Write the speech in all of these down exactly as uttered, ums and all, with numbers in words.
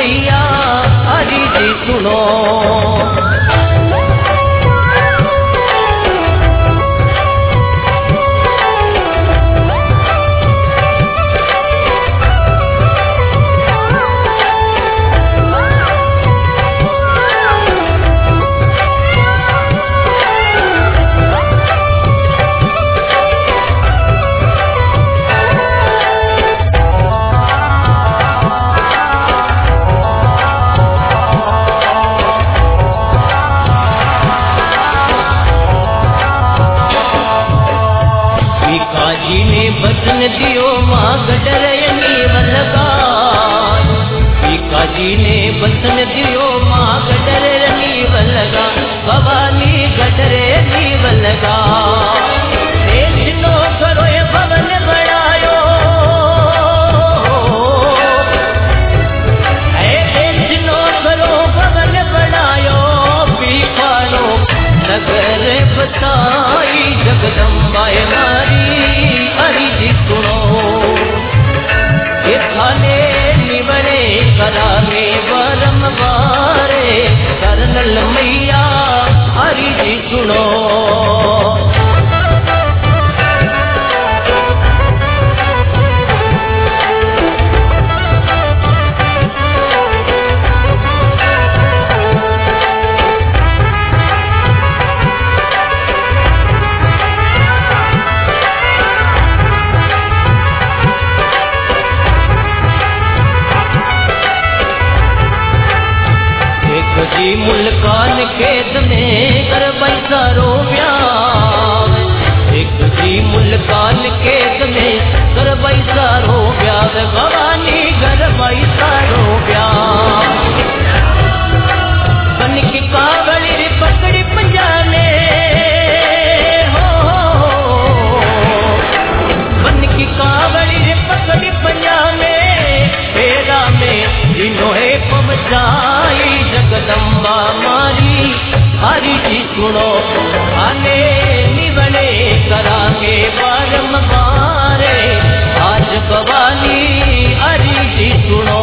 मैया हरि जी सुनो। जी ने बचन दियो माँ गडरयनी वलगा, जी ने बचन दियो माँ गडरयनी वलगा, भवानी गडरयनी वलगा। देश नो करो ये भवन बनायो, ए देश नो करो भवन बनायो, पीपालो नगर बसाई जगदम्बा मारी हरि जी सुनो। ये थाने निवने करावे वरम बारे, करनल मैया हरि जी सुनो। जी मुल्कान खेत में कर बैसारो ब्याह, एक जी मुल्कान खेत में कर बैसारो ब्याह, भवानी घर बैसारो ब्याह। बन की कावड़ी रे पकड़ी पंजाने हो, बन की कावड़ी रे पकड़ी पंजाने, फेरा में जिन्होंने पहुंचाई जगदम्बा मारी हरि जी सुनो। आने निवने करांगे बारम बारे, आज भवानी हरि जी सुनो।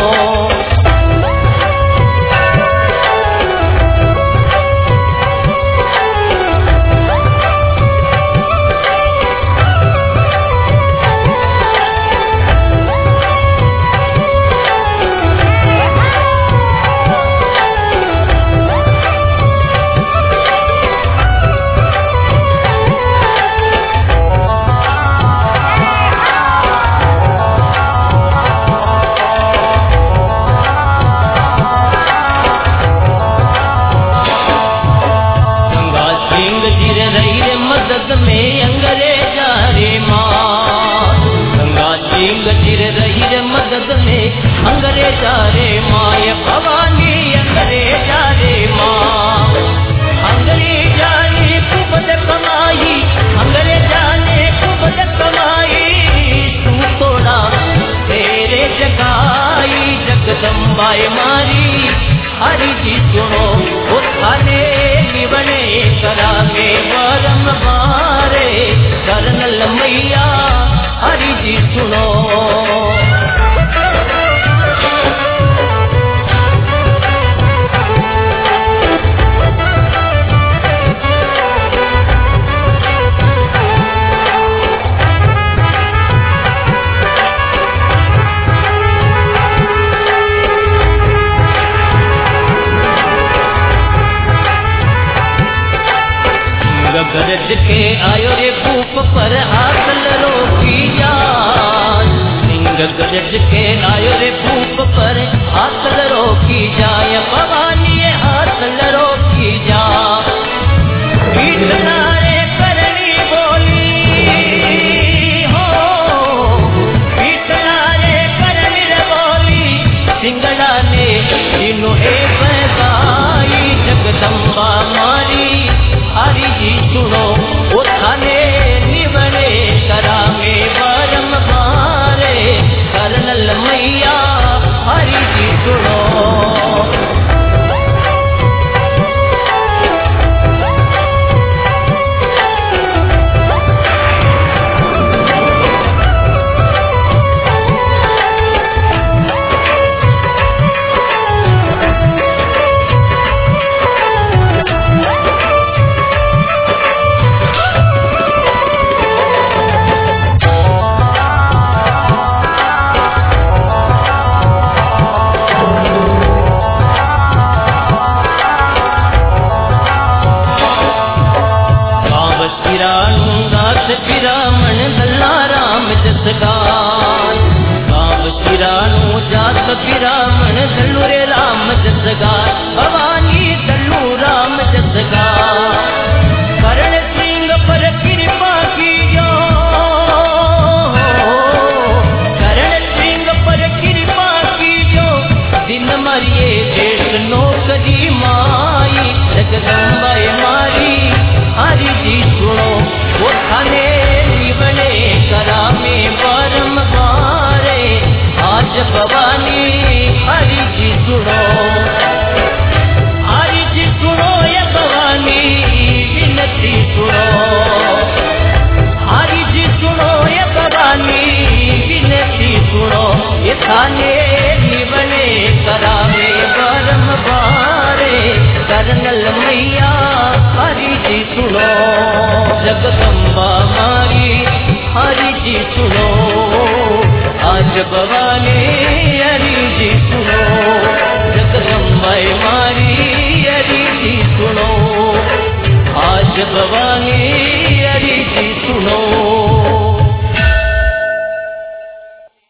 में अंग्रेजा रे माँ, गंगा जी गजिर रही रे मदद में अंग्रेजा रे माँ, ये भवानी अंग्रेजा रे माँ। अंग्रेजा ने कुबद कमाई, अंग्रेजा ने कुबद कमाई, तू तोड़ा तेरे जगाई जगदम्बा मारी हरि जी सुनो। वो थाने निवने करावे वरम बारे, करनल मैया हरि जी सुनो। गरज के आयो रे भूप पर हाथ रोकी जान, सिंह गरज के आयो रे भूप पर हाथ रोकी जाय, भवानी हाथ रोकी जा। इतना रे करनी बोली हो, इतना रे करनी रे बोली, सिंगड़ा ने जिन्होंने बगाई जगदम्बा मारी हरि जी सुनो। वो थाने निवने करावे वरम बारे, करनल मैया हरि जी सुनो। जगदम्बा मारी हरि जी सुनो, वो थाने निवले करा में परम बारे, आज भवानी हरि जी सुनो, हरि जी सुनो ये भवानी विनती सुनो, हरि जी सुनो ये भवानी विनती सुनो, ये थाने निवले करा में परम बारे, करनल मैया हरि जी सुनो, जगदम्बा मारी हरि जी सुनो, आज भवानी हरि जी सुनो, जगदम्बा मारी हरि जी सुनो, आज भवानी